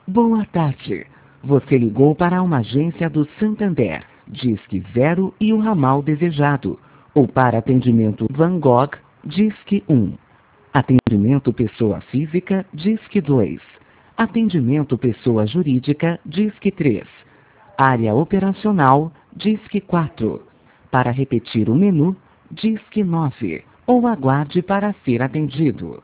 Boa tarde. Você ligou para uma agência do Santander, Disque 0 e o ramal desejado. Ou para atendimento Van Gogh, Disque 1. Atendimento pessoa física, Disque 2. Atendimento pessoa jurídica, Disque 3. Área operacional, Disque 4. Para repetir o menu, Disque 9. Ou aguarde para ser atendido.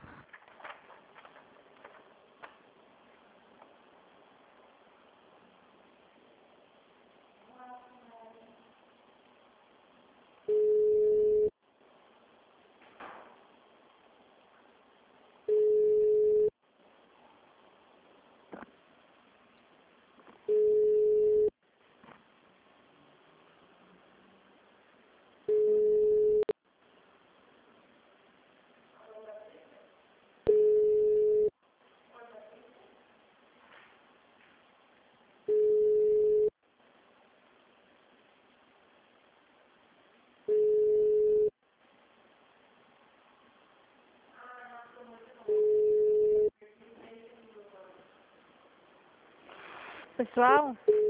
Pessoal?